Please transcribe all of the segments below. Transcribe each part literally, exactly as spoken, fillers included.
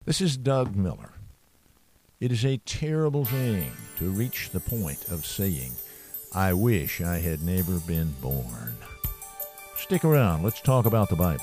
This is Doug Miller. It is a terrible thing to reach the point of saying, I wish I had never been born. Stick around. Let's talk about the Bible.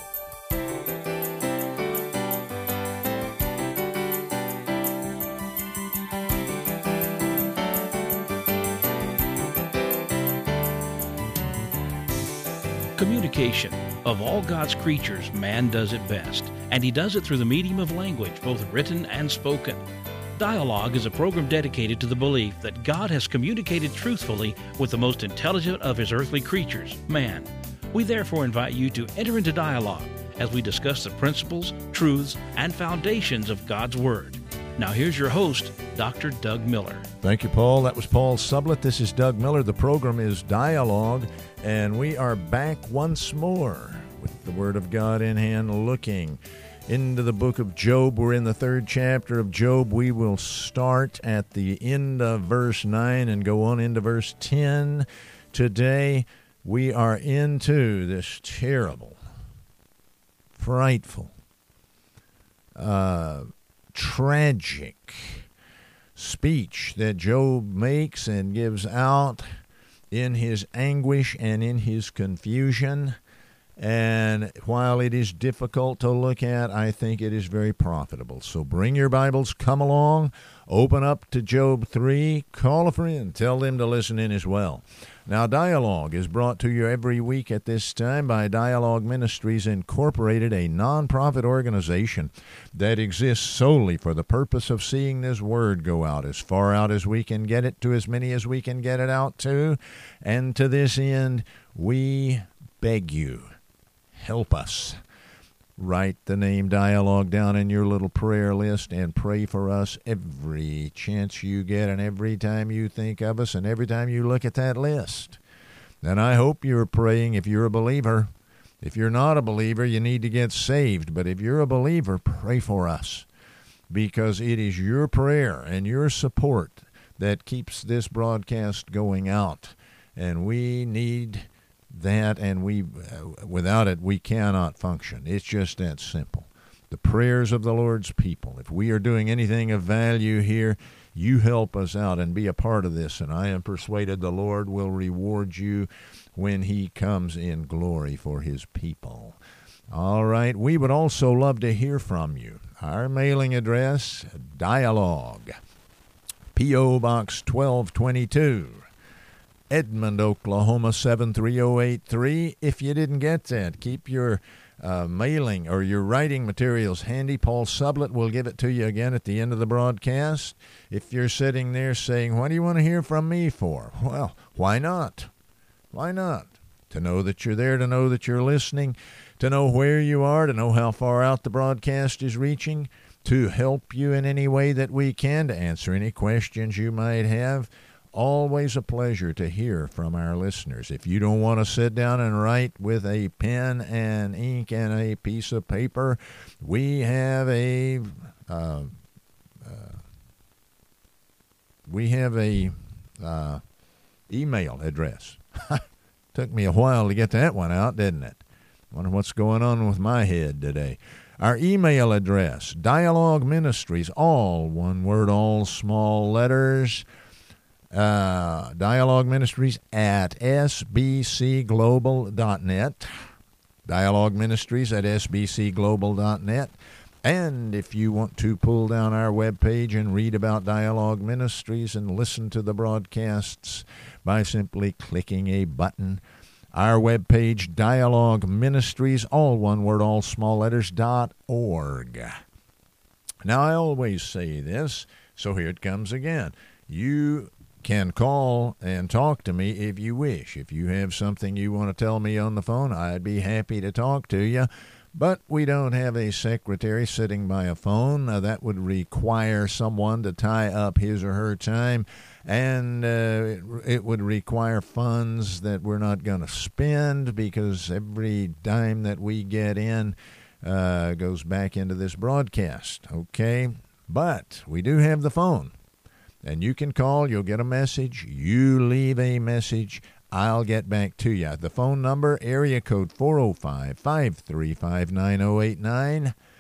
Communication. Of all God's creatures, man does it best, and he does it through the medium of language, both written and spoken. Dialogue is a program dedicated to the belief that God has communicated truthfully with the most intelligent of his earthly creatures, man. We therefore invite you to enter into dialogue as we discuss the principles, truths, and foundations of God's Word. Now here's your host, Doctor Doug Miller. Thank you, Paul. That was Paul Sublett. This is Doug Miller. The program is Dialogue, and we are back once more with the Word of God in hand, looking into the book of Job. We're in the third chapter of Job. We will start at the end of verse nine and go on into verse ten. Today, we are into this terrible, frightful, uh, tragic speech that Job makes and gives out in his anguish and in his confusion. And while it is difficult to look at, I think it is very profitable. So bring your Bibles, come along, open up to Job three, call a friend, tell them to listen in as well. Now, Dialogue is brought to you every week at this time by Dialogue Ministries Incorporated, a nonprofit organization that exists solely for the purpose of seeing this word go out as far out as we can get it, to as many as we can get it out to. And to this end, we beg you, help us. Write the name Dialogue down in your little prayer list and pray for us every chance you get and every time you think of us and every time you look at that list. And I hope you're praying if you're a believer. If you're not a believer, you need to get saved. But if you're a believer, pray for us, because it is your prayer and your support that keeps this broadcast going out. And we need that, and we uh, without it we cannot function. It's just that simple. The prayers of the Lord's people. If we are doing anything of value here, you help us out and be a part of this, and I am persuaded the Lord will reward you when he comes in glory for his people. All right, we would also love to hear from you. Our mailing address, Dialogue, P O. Box twelve twenty-two, Edmond, Oklahoma seven three zero eight three. If you didn't get that, keep your uh, mailing or your writing materials handy. Paul Sublett will give it to you again at the end of the broadcast. If you're sitting there saying, what do you want to hear from me for? Well, why not? Why not? To know that you're there, to know that you're listening, to know where you are, to know how far out the broadcast is reaching, to help you in any way that we can, to answer any questions you might have. Always a pleasure to hear from our listeners. If you don't want to sit down and write with a pen and ink and a piece of paper, we have a uh, uh, we have a uh, email address. Took me a while to get that one out, didn't it? Wonder what's going on with my head today. Our email address, Dialogue Ministries, all one word, all small letters. Uh, Dialogue Ministries at s b c global dot net. Dialogue Ministries at s b c global dot net. And if you want to pull down our webpage and read about Dialogue Ministries and listen to the broadcasts by simply clicking a button, our webpage, Dialogue Ministries, all one word, all small letters, dot org. Now, I always say this, so here it comes again. You can call and talk to me if you wish. If you have something you want to tell me on the phone, I'd be happy to talk to you. But we don't have a secretary sitting by a phone. Uh, that would require someone to tie up his or her time, and uh, it, it would require funds that we're not going to spend, because every dime that we get in uh, goes back into this broadcast, okay? But we do have the phone. And you can call, you'll get a message, you leave a message, I'll get back to you. The phone number, area code four oh five, five three five, nine oh eight nine,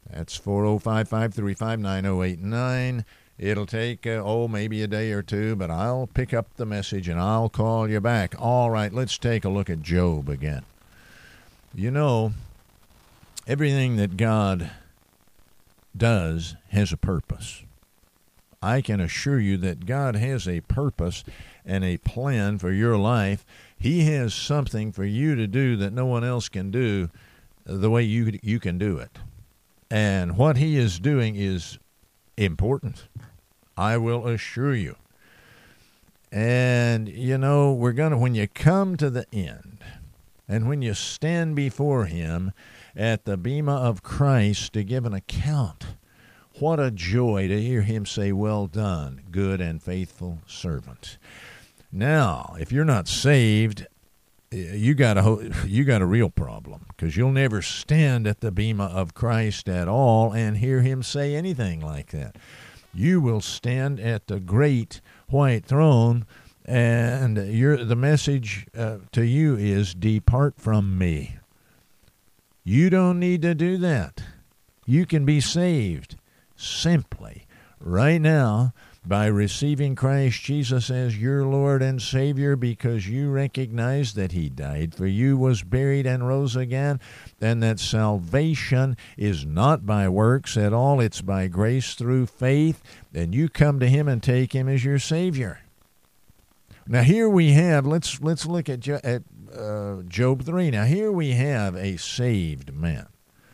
That's four oh five, five three five, nine oh eight nine. It'll take, uh, oh, maybe a day or two, but I'll pick up the message and I'll call you back. All right, let's take a look at Job again. You know, everything that God does has a purpose. I can assure you that God has a purpose and a plan for your life. He has something for you to do that no one else can do the way you you can do it. And what he is doing is important, I will assure you. And, you know, we're going to, when you come to the end, and when you stand before him at the bema of Christ to give an account, what a joy to hear him say, well done, good and faithful servant. Now, if you're not saved, you got a you got a real problem, because you'll never stand at the bema of Christ at all and hear him say anything like that. You will stand at the great white throne, and you're, the message uh, to you is, depart from me. You don't need to do that. You can be saved simply right now by receiving Christ Jesus as your Lord and Savior, because you recognize that he died for you, was buried, and rose again, and that salvation is not by works at all. It's by grace through faith, and you come to him and take him as your Savior. Now here we have, let's let's look at, at uh, Job three. Now here we have a saved man.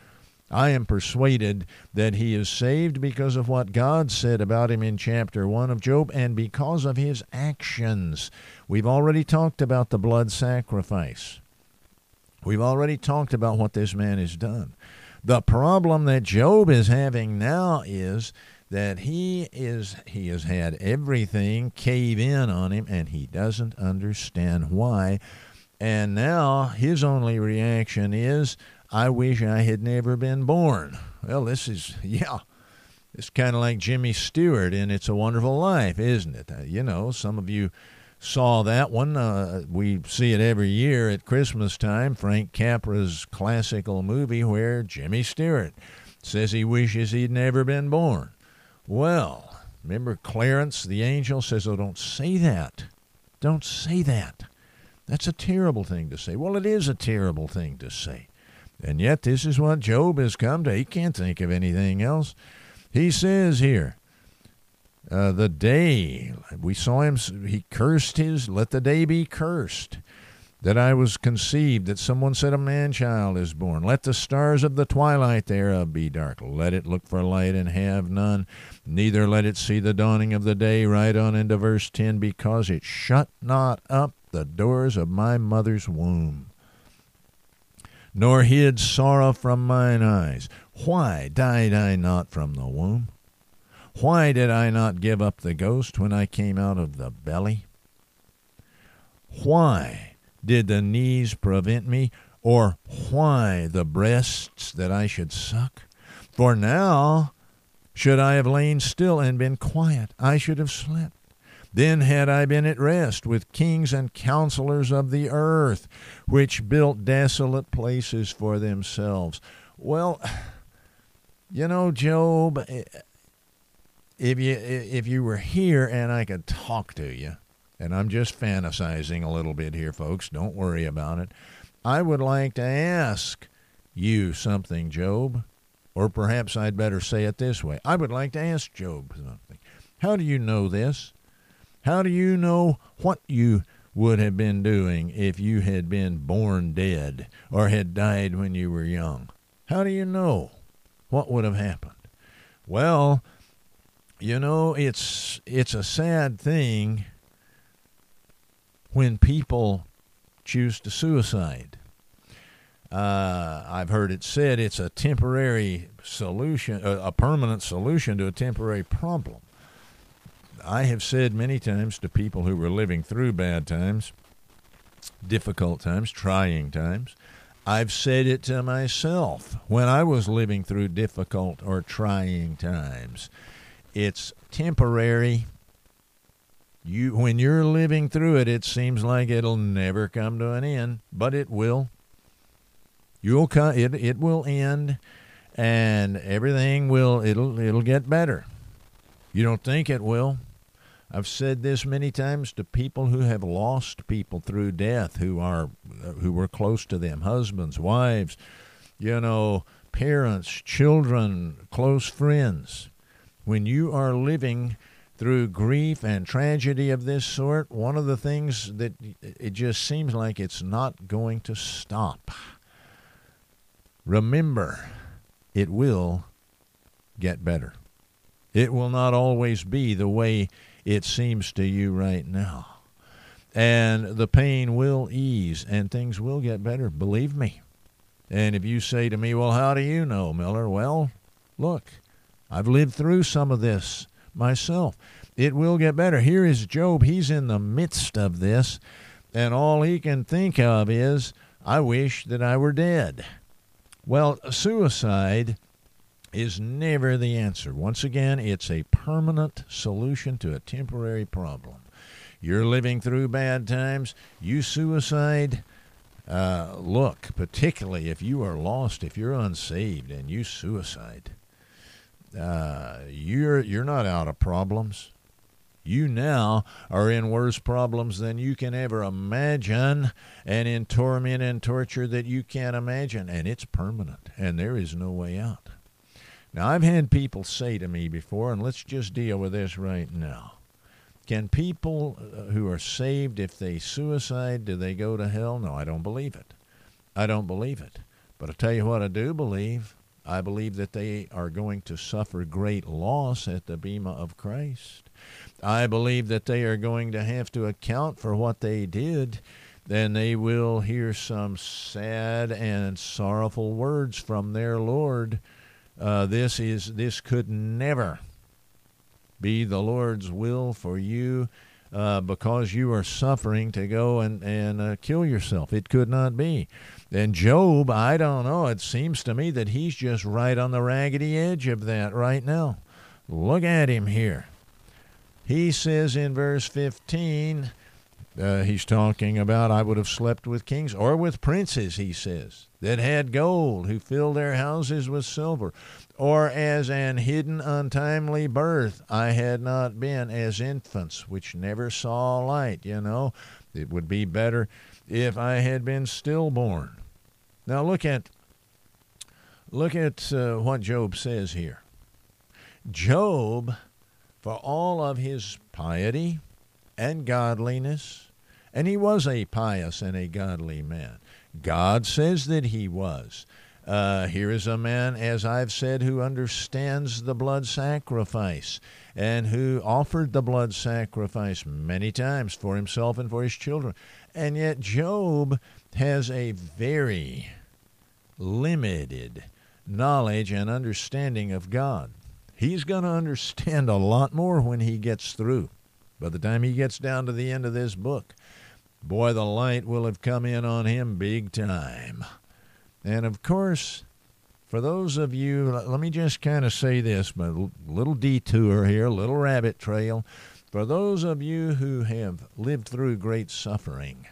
I am persuaded that he is saved because of what God said about him in chapter one of Job, and because of his actions. We've already talked about the blood sacrifice. We've already talked about what this man has done. The problem that Job is having now is that he is he has had everything cave in on him, and he doesn't understand why. And now his only reaction is, I wish I had never been born. Well, this is, yeah, it's kind of like Jimmy Stewart in It's a Wonderful Life, isn't it? Uh, you know, some of you saw that one. Uh, we see it every year at Christmas time, Frank Capra's classical movie where Jimmy Stewart says he wishes he'd never been born. Well, remember Clarence, the angel, says, oh, don't say that. Don't say that. That's a terrible thing to say. Well, it is a terrible thing to say. And yet this is what Job has come to. He can't think of anything else. He says here, uh, the day, we saw him, he cursed his, let the day be cursed, that I was conceived, that someone said a man-child is born. Let the stars of the twilight thereof be dark. Let it look for light and have none. Neither let it see the dawning of the day. Right on into verse ten, because it shut not up the doors of my mother's womb, nor hid sorrow from mine eyes. Why died I not from the womb? Why did I not give up the ghost when I came out of the belly? Why did the knees prevent me, or why the breasts that I should suck? For now should I have lain still and been quiet, I should have slept. Then had I been at rest with kings and counselors of the earth, which built desolate places for themselves. Well, you know, Job, if you if you were here and I could talk to you, and I'm just fantasizing a little bit here, folks, don't worry about it, I would like to ask you something, Job, or perhaps I'd better say it this way. I would like to ask Job something. How do you know this? How do you know what you would have been doing if you had been born dead or had died when you were young? How do you know what would have happened? Well, you know, it's it's a sad thing when people choose to suicide. Uh, I've heard it said it's a temporary solution, a, a permanent solution to a temporary problem. I have said many times to people who were living through bad times, difficult times, trying times, I've said it to myself when I was living through difficult or trying times. It's temporary. You, when you're living through it, it seems like it'll never come to an end, but it will. You'll come, it, it will end, and everything will, it'll, it'll get better. You don't think it will. I've said this many times to people who have lost people through death, who are, who were close to them, husbands, wives, you know, parents, children, close friends. When you are living through grief and tragedy of this sort, one of the things that it just seems like it's not going to stop. Remember, it will get better. It will not always be the way it seems to you right now. And the pain will ease and things will get better, believe me. And if you say to me, well, how do you know, Miller? Well, look, I've lived through some of this myself. It will get better. Here is Job. He's in the midst of this, and all he can think of is, I wish that I were dead. Well, suicide is never the answer. Once again, it's a permanent solution to a temporary problem. You're living through bad times, you suicide. Uh, look, particularly if you are lost, if you're unsaved and you suicide, uh, you're you're not out of problems. You now are in worse problems than you can ever imagine, and in torment and torture that you can't imagine, and it's permanent, and there is no way out. Now, I've had people say to me before, and let's just deal with this right now. Can people who are saved, if they suicide, do they go to hell? No, I don't believe it. I don't believe it. But I'll tell you what I do believe. I believe that they are going to suffer great loss at the bema of Christ. I believe that they are going to have to account for what they did. Then they will hear some sad and sorrowful words from their Lord. Uh, this is this could never be the Lord's will for you uh, because you are suffering to go and, and uh, kill yourself. It could not be. And Job, I don't know, it seems to me that he's just right on the raggedy edge of that right now. Look at him here. He says in verse fifteen, uh, he's talking about, I would have slept with kings or with princes, he says, that had gold, who filled their houses with silver. Or as an hidden untimely birth, I had not been as infants, which never saw light. You know, it would be better if I had been stillborn. Now look at, look at uh, what Job says here. Job, for all of his piety and godliness, and he was a pious and a godly man. God says that he was. Uh, here is a man, as I've said, who understands the blood sacrifice and who offered the blood sacrifice many times for himself and for his children. And yet Job has a very limited knowledge and understanding of God. He's going to understand a lot more when he gets through. By the time he gets down to the end of this book, boy, the light will have come in on him big time. And, of course, for those of you, let me just kind of say this, but a little detour here, a little rabbit trail. For those of you who have lived through great suffering,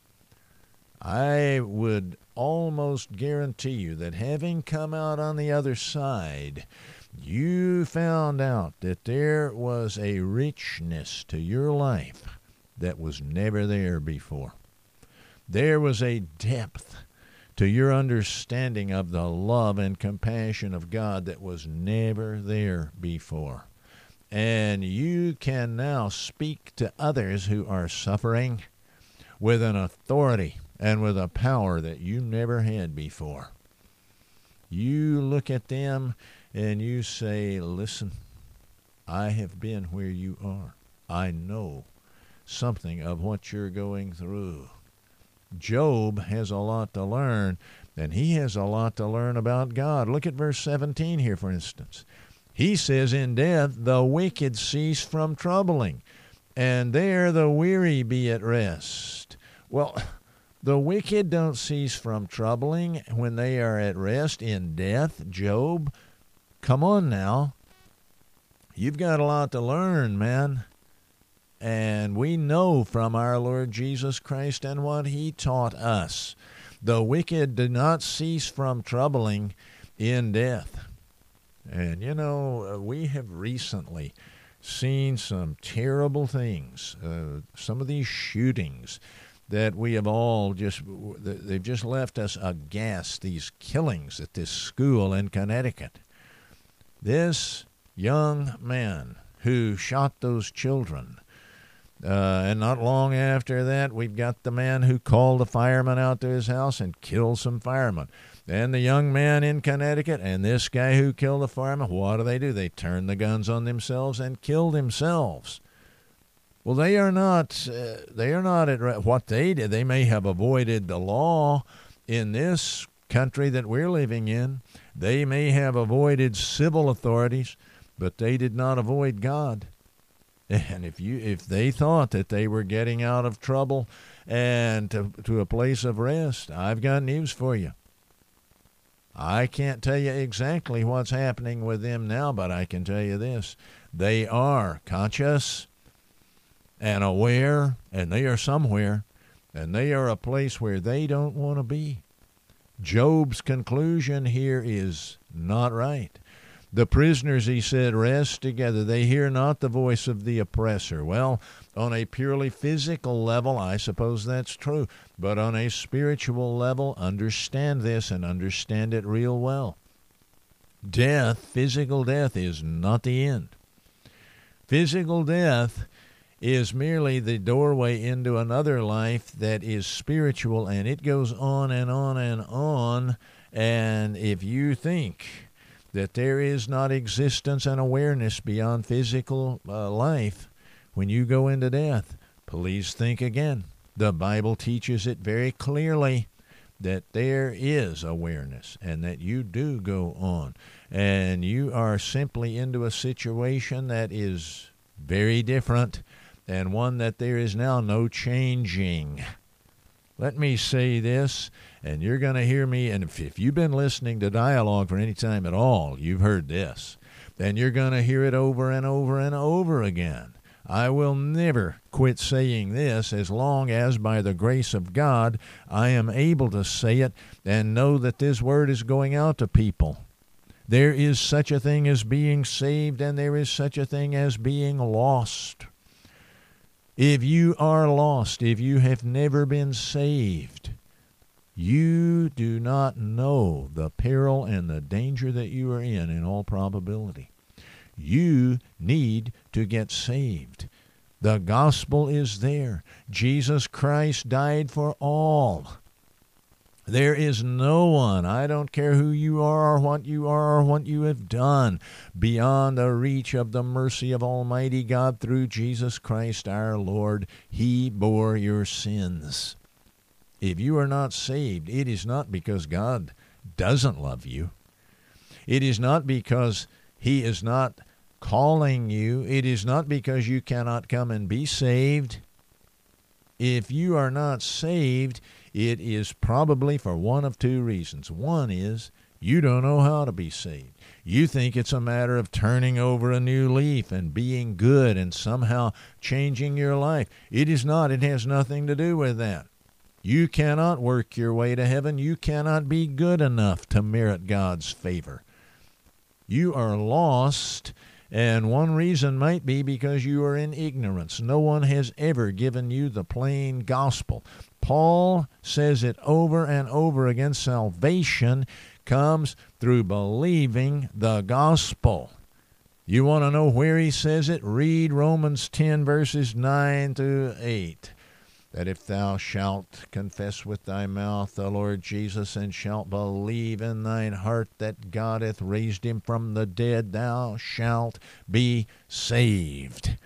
I would almost guarantee you that having come out on the other side, you found out that there was a richness to your life that was never there before. There was a depth to your understanding of the love and compassion of God that was never there before. And you can now speak to others who are suffering with an authority and with a power that you never had before. You look at them and you say, listen, I have been where you are. I know something of what you're going through. Job has a lot to learn, and he has a lot to learn about God. Look at verse seventeen here, for instance. He says, in death the wicked cease from troubling, and there the weary be at rest. Well, the wicked don't cease from troubling when they are at rest in death, Job. Come on now. You've got a lot to learn, man. And we know from our Lord Jesus Christ and what he taught us. The wicked do not cease from troubling in death. And, you know, we have recently seen some terrible things, uh, some of these shootings that we have all just, they've just left us aghast, these killings at this school in Connecticut. This young man who shot those children, uh, and not long after that, we've got the man who called the fireman out to his house and killed some firemen. And the young man in Connecticut and this guy who killed the fireman, what do they do? They turn the guns on themselves and kill themselves. Well, they are not, uh, they are not at what they did. They may have avoided the law in this country that we're living in. They may have avoided civil authorities, but they did not avoid God. And if you, if they thought that they were getting out of trouble and to, to a place of rest, I've got news for you. I can't tell you exactly what's happening with them now, but I can tell you this. They are conscious and aware, and they are somewhere, and they are a place where they don't want to be. Job's conclusion here is not right. The prisoners, he said, rest together. They hear not the voice of the oppressor. Well, on a purely physical level, I suppose that's true. But on a spiritual level, understand this and understand it real well. Death, physical death, is not the end. Physical death is merely the doorway into another life that is spiritual, and it goes on and on and on. And if you think that there is not existence and awareness beyond physical uh, life, when you go into death, please think again. The Bible teaches it very clearly that there is awareness and that you do go on. And you are simply into a situation that is very different and one that there is now no changing. Let me say this, and you're going to hear me, and if, if you've been listening to Dialogue for any time at all, you've heard this. Then you're going to hear it over and over and over again. I will never quit saying this as long as, by the grace of God, I am able to say it and know that this word is going out to people. There is such a thing as being saved, and there is such a thing as being lost. If you are lost, if you have never been saved, you do not know the peril and the danger that you are in, in all probability. You need to get saved. The gospel is there. Jesus Christ died for all. There is no one, I don't care who you are or what you are or what you have done, beyond the reach of the mercy of Almighty God through Jesus Christ our Lord. He bore your sins. If you are not saved, it is not because God doesn't love you. It is not because He is not calling you. It is not because you cannot come and be saved. If you are not saved, it is probably for one of two reasons. One is you don't know how to be saved. You think it's a matter of turning over a new leaf and being good and somehow changing your life. It is not. It has nothing to do with that. You cannot work your way to heaven. You cannot be good enough to merit God's favor. You are lost, and one reason might be because you are in ignorance. No one has ever given you the plain gospel. Paul says it over and over again. Salvation comes through believing the gospel. You want to know where he says it? Read Romans ten, verses nine through eight. That if thou shalt confess with thy mouth the Lord Jesus, and shalt believe in thine heart that God hath raised him from the dead, thou shalt be saved.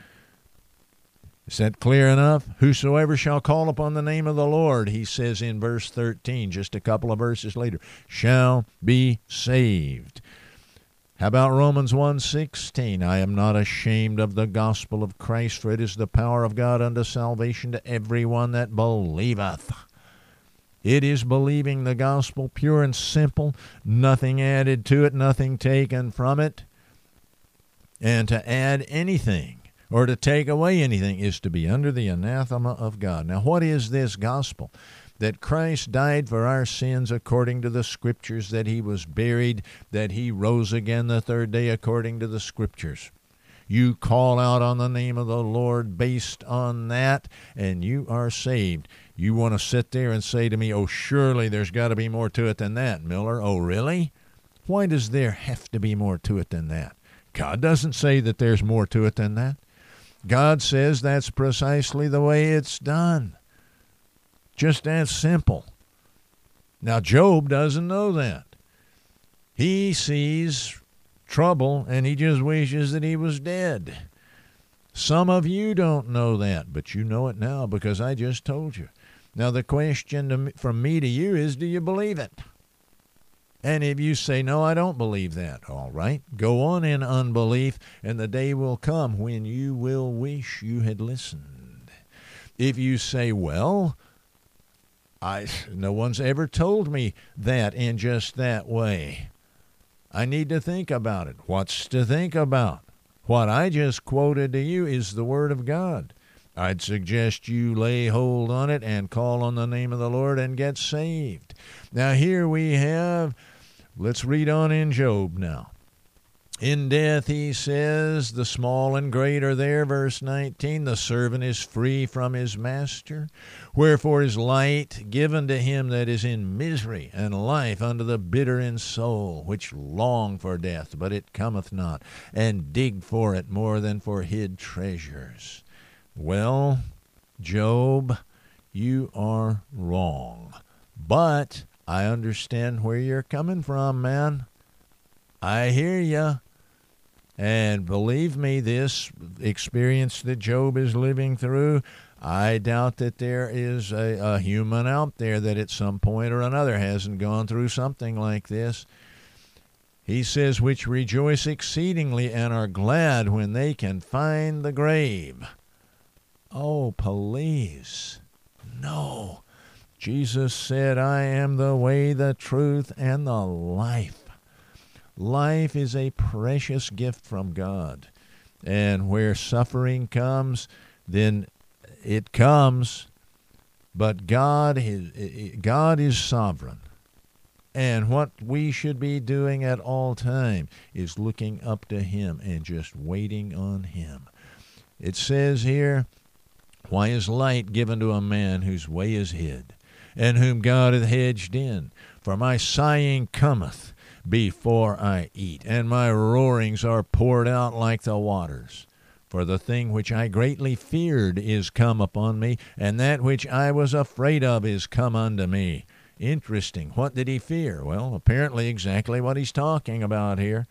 Is that clear enough? Whosoever shall call upon the name of the Lord, he says in verse thirteen, just a couple of verses later, shall be saved. How about Romans one sixteen? I am not ashamed of the gospel of Christ, for it is the power of God unto salvation to everyone that believeth. It is believing the gospel, pure and simple, nothing added to it, nothing taken from it. And to add anything or to take away anything is to be under the anathema of God. Now, what is this gospel? that Christ died for our sins according to the Scriptures, that he was buried, that he rose again the third day according to the Scriptures. You call out on the name of the Lord based on that, and you are saved. You want to sit there and say to me, oh, surely there's got to be more to it than that, Miller. Oh, really? Why does there have to be more to it than that? God doesn't say that there's more to it than that. God says that's precisely the way it's done. Just that simple. Now, Job doesn't know that. He sees trouble, and he just wishes that he was dead. Some of you don't know that, but you know it now because I just told you. Now, the question to me, from me to you is, do you believe it? And if you say, no, I don't believe that, all right, go on in unbelief, and the day will come when you will wish you had listened. If you say, well, I, no one's ever told me that in just that way, I need to think about it. What's to think about? What I just quoted to you is the Word of God. I'd suggest you lay hold on it and call on the name of the Lord and get saved. Now here we have, let's read on in Job now. In death, he says, the small and great are there, verse nineteen, the servant is free from his master. Wherefore is light given to him that is in misery, and life unto the bitter in soul, which long for death, but it cometh not, and dig for it more than for hid treasures. Well, Job, you are wrong. But I understand where you're coming from, man. I hear you. And believe me, this experience that Job is living through, I doubt that there is a, a human out there that at some point or another hasn't gone through something like this. He says, which rejoice exceedingly and are glad when they can find the grave. Oh, please. No. Jesus said, I am the way, the truth, and the life. Life is a precious gift from God. And where suffering comes, then it comes. But God is, God is sovereign. And what we should be doing at all time is looking up to him and just waiting on him. It says here, why is light given to a man whose way is hid, and whom God hath hedged in? For my sighing cometh before I eat, and my roarings are poured out like the waters. For the thing which I greatly feared is come upon me, and that which I was afraid of is come unto me. Interesting. What did he fear? Well, apparently exactly what he's talking about here.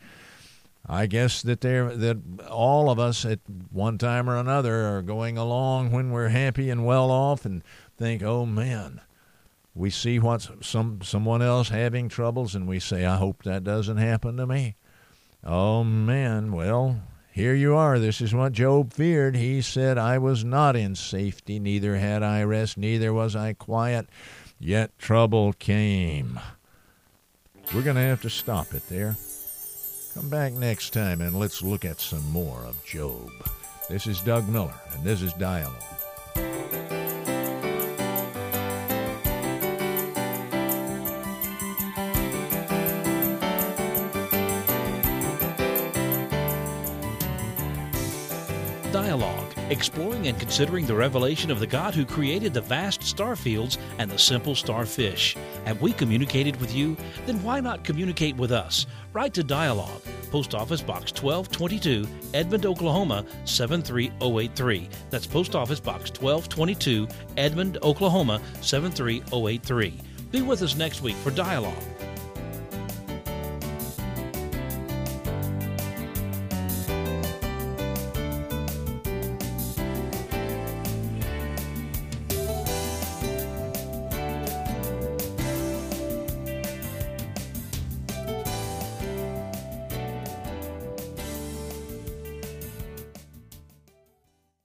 I guess that there that all of us at one time or another are going along when we're happy and well off and think, oh man, we see what's some someone else having troubles and we say, I hope that doesn't happen to me. Oh man, well, here you are. This is what Job feared. He said, I was not in safety, neither had I rest, neither was I quiet, yet trouble came. We're going to have to stop it there. Come back next time and let's look at some more of Job. This is Doug Miller, and this is Dialogue. Dialogue, exploring and considering the revelation of the God who created the vast star fields and the simple starfish. Have we communicated with you? Then why not communicate with us? Write to Dialogue, Post Office Box twelve twenty-two, Edmond, Oklahoma seven three zero eight three. That's Post Office Box twelve twenty-two, Edmond, Oklahoma seven three zero eight three. Be with us next week for Dialogue.